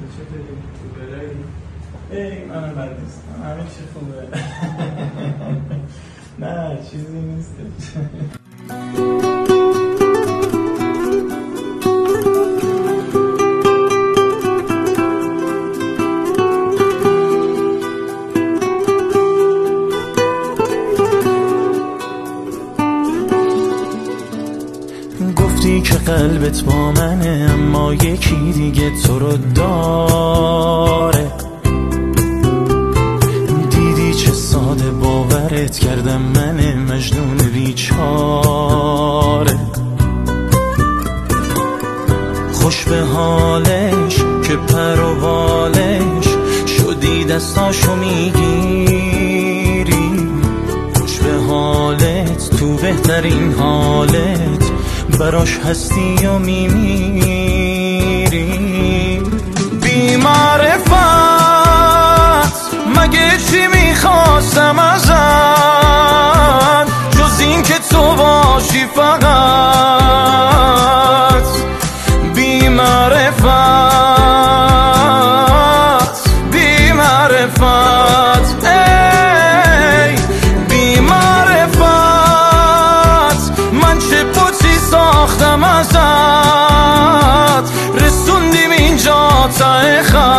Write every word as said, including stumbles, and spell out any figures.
چطوری؟ خوبه؟ ای منم بد نیستم، همه چی خوبه. نه چیزی نیستش. گفتی که قلبت با منه اما یکی دیگه تو رو داره. دیدی چه ساده باورت کردم من مجنون بیچاره. خوش به حالش که پر و بالش شدی دستاشو میگیری. خوش به حالت تو بهترین حالت براش هستی و میمیری. بی معرفت مگه چی میخواستم ازت جز این که تو باشی فقط. بی معرفت بی معرفت ای بی معرفت من چه پوچی ساختم ازت رسوندیم اینجا ته خط.